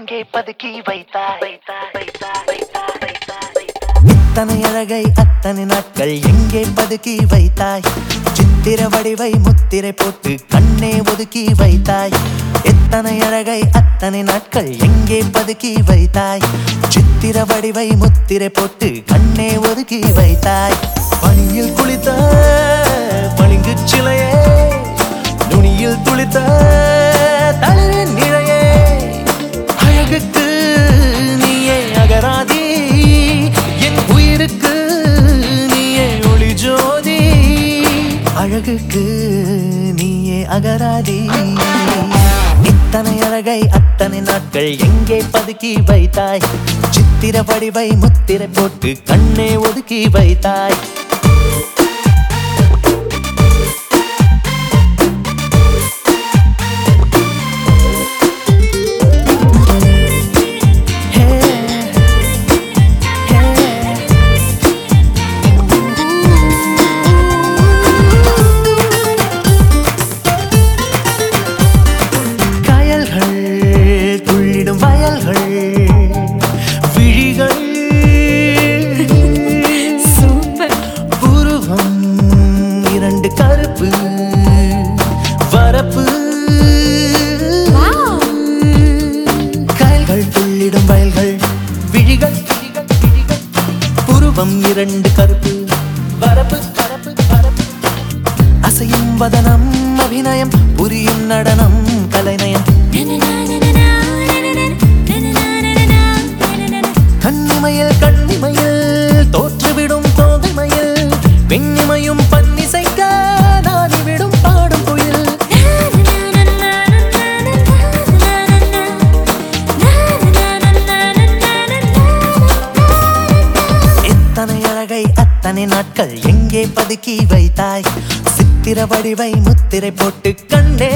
எங்கே பதுக்கி வைத்தாய்? இத்தனை அழகை அத்தனை நாட்கள் எங்கே பதுக்கி வைத்தாய்? சித்திர வடிவை முத்திரை போட்டு கண்ணே ஒதுக்கி வைத்தாய். எத்தனை அழகை அத்தனை நாட்கள் எங்கே பதுக்கி வைத்தாய்? சித்திர வடிவை முத்திரை போட்டு கண்ணே ஒதுக்கி வைத்தாய். பனியில் குளித்த பளிங்கு சிலையே, நுனியில் துளித்த தளிரின் நிழையே, அழகுக்கு நீயே அகராதி, என் உயிருக்கு நீயே ஒளி ஜோதி. அழகுக்கு நீயே அகராதி. இத்தனை அழகை அத்தனை நாட்கள் எங்கே பதுக்கி வைத்தாய்? சித்திர வடிவை முத்திரை போட்டு கண்ணே ஒதுக்கி வைத்தாய். துள்ளிடும் வயல்கள், விழிகள், சூப்பர் புருவம் இரண்டு கருப்பு வரப்பு, கயல்கள் துள்ளிடும் வயல்கள், விழிகள், புருவம் இரண்டு கருப்பு வரப்பு வரப்பு வரப்பு. அசையும் வதனம் அபிநயம், புரியும் நடனம் கலைநயம், கண்ணிமையில் கண்ணிமையில் தோற்றுவிடும் தோகைமையில், பெண்ணிமையும் பன்னிசைக்க நாடிவிடும் பாடும் குயில். எத்தனை அழகை அத்தனை நாட்கள் எங்கே பதுக்கி வைத்தாய்? சித்திர வடிவை முத்திரை போட்டு கண்ணே.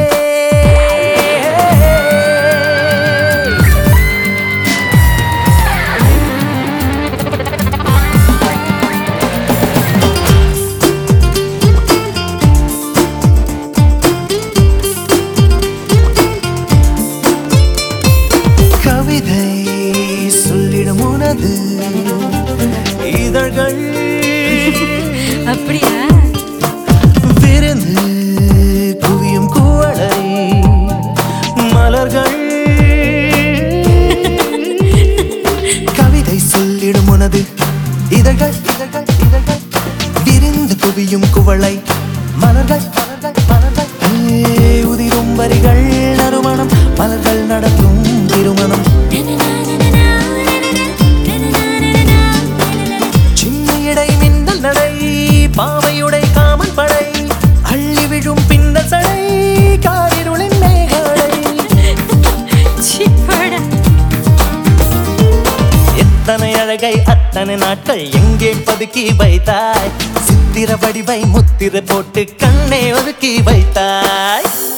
கவிதை சொல்லிடும் உனது இதழ்கள், அப்படியா? விருந்து குவியும் குவளை மலர்கள். கவிதை சொல்லிடும் உனது இதழ்கள் இதழ்கள் இதழ்கள், விருந்து குவியும் குவளை மலர்கள் மலர்கள் மலர்கள். உதிரும் வரிகள் நறுமணம், மலர்கள் நடத்தும் திருமணம். சின்ன இடை மின்னல் நடை, பாவையுடை காமன் படை, அள்ளி விழும் பின்னல் சடை, காரிருளின் மேகடை. எத்தனை அழகை அத்தனை நாட்கள் எங்கே பதுக்கி வைத்தாய்? சித்திர வடிவை முத்திரை போட்டு கண்ணே ஒதுக்கி வைத்தாய்.